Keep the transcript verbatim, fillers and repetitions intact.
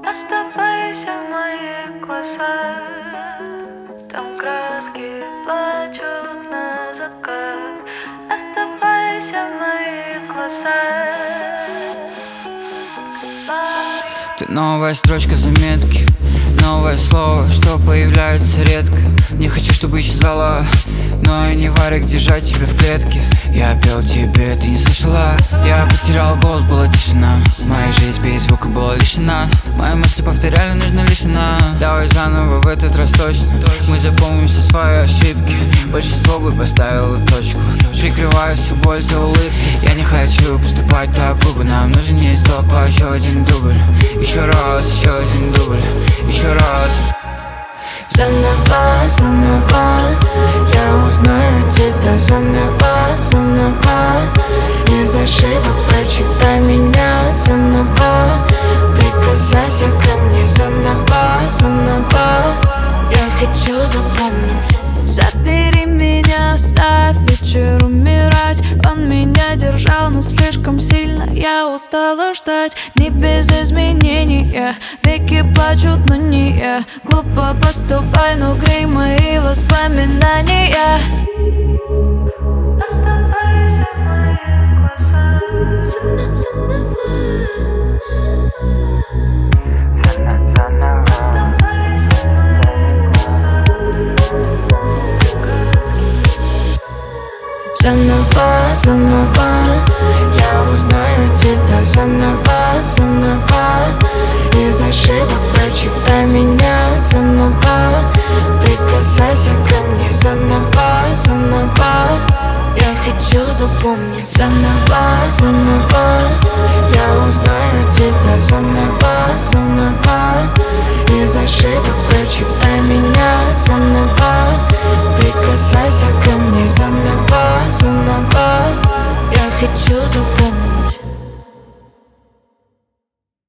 Оставайся в моих глазах, там краски плачут на закат. Оставайся в моих глазах. Ты новая строчка заметки, новое слово, что появляется редко. Не хочу, чтобы исчезала, но и не варик держать тебя в клетке. Я пел тебе, ты не слышала. Я потерял голос, была тишина. Моя жизнь без звука была лишена. Мои мысли повторяли, нужно лишь она. Давай заново в этот раз точно. Мы запомним все свои ошибки. Большинство бы поставило точку, прикрывая всю боль за улыбки. Я не хочу поступать так грубо. Нам нужен не стоп, а еще один дубль. Еще раз, еще один дубль. Еще раз. Заново, заново, я узнаю тебя заново, заново. Без ошибок прочитай меня заново. Прикасайся ко мне заново, заново. Я хочу запомнить. Забери меня, оставь вечер умирать. Он меня держал, но слишком сильно я устала ждать. Не без изменения, веки плачут, но не я. Глупо поступай, но грей мои воспоминания. Оставайся в моих глазах. Заново, заново, я узнаю тебя заново, заново. Без ошибок прочитай меня заново. Прикасайся ко мне заново, заново. Я хочу запомнить заново, заново. Я узнаю тебя заново, заново. Без ошибок